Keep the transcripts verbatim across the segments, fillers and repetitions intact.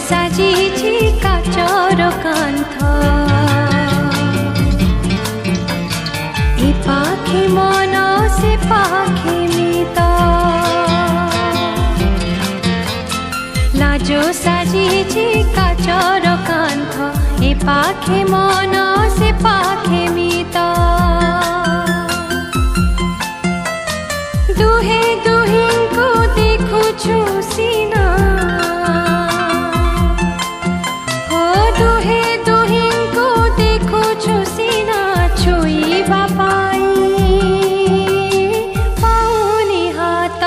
साजिछि काचर कांथ ए पाखे मन से पाखे मित लाजो साजिछि काचर कांथ ए पाखे मन से पाखे मित दुहे दुहिं को देखुछु सीना हो दुहे दुहिं को देखुछु सीना छुईबा पाई पाउनी हात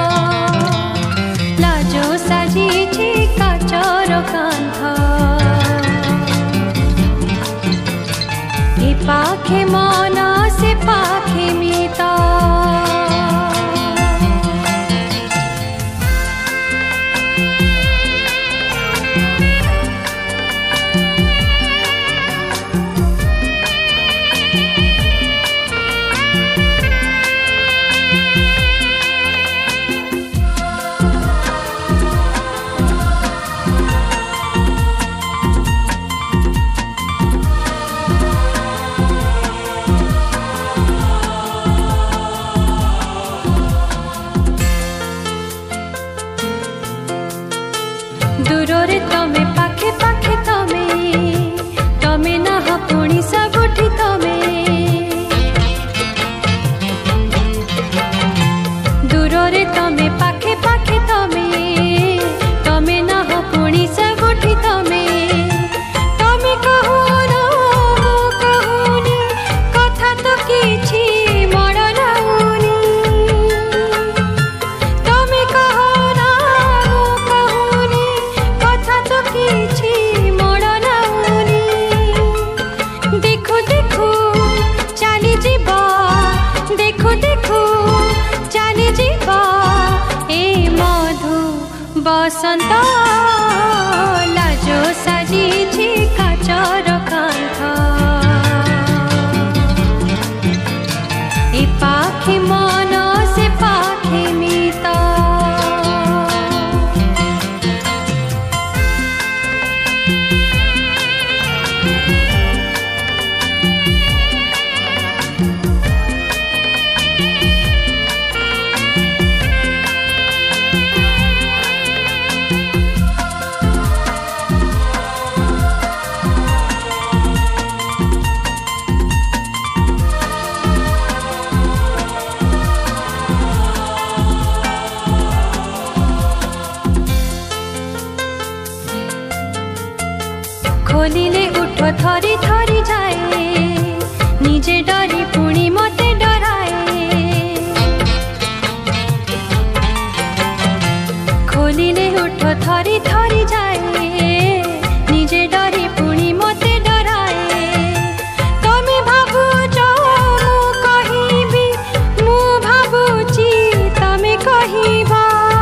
लाजो साजिछि काचर कांथ ए पाखे मन से पाखे मित दूरे तमे पाखे पाखे तमे तमे ना पुणी सबुठी तमे दूरे तमे पाखे पाखे तमे तमे ना पुणी सबुठी तमे तमे कहूना मु कहूनी कथा तो किछि मोर नाउनी तमे कहूना मु कहूनी कथा तो किछि मोर नाउनी देखो देखो चली जीवा देखो देखो चली जीवा ए मधु बसंत लाजो साजिछि काचर कांथ ए पाखे मन से पाखे मित खोलिले उठ थरी थरी जाए निजे डरी पुणी मते डराए खोलिले उठ थरी थरी जाए निजे डरी पुणी मते डराए तमे भाबुच मु कहिबी मु भाबुची तमे कहिबा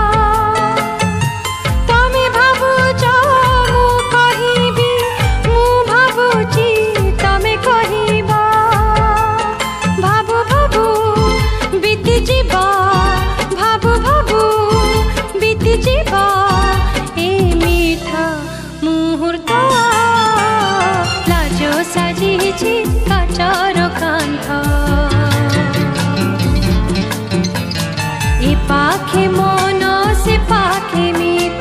तमे भाबुच मु कहिबी मु भाबुची तमे कहिबा भाबु भाबु बीती जीवा भाबु भाबु बीती जीवा ए मीठा मुहूर्त लाजो साजिछि काचर कांथ ए पाखे मन से पाखे मित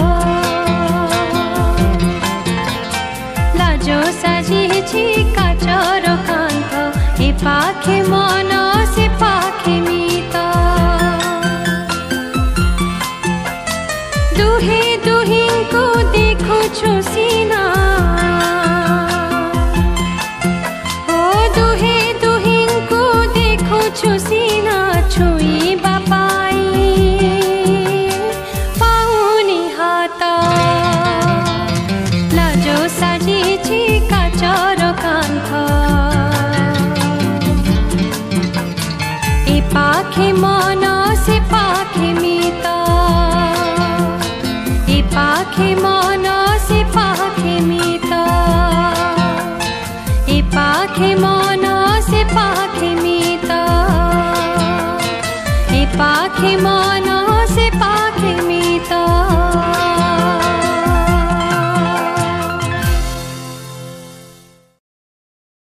लाजो साजिछि काचर कांथ ए पाखे मन से पाखे मित दुहे दुहिं को देखुछु सीना हो दुहे दुहिं को देखुछु सीना छुईबा पाई पाउनी हात लाजो साजिछि काचर कांथ ए पाखे मन से पाखे मित ए पाखे मन से पाखे मित ए पाखे मन से पाखे मित ए पाखे मन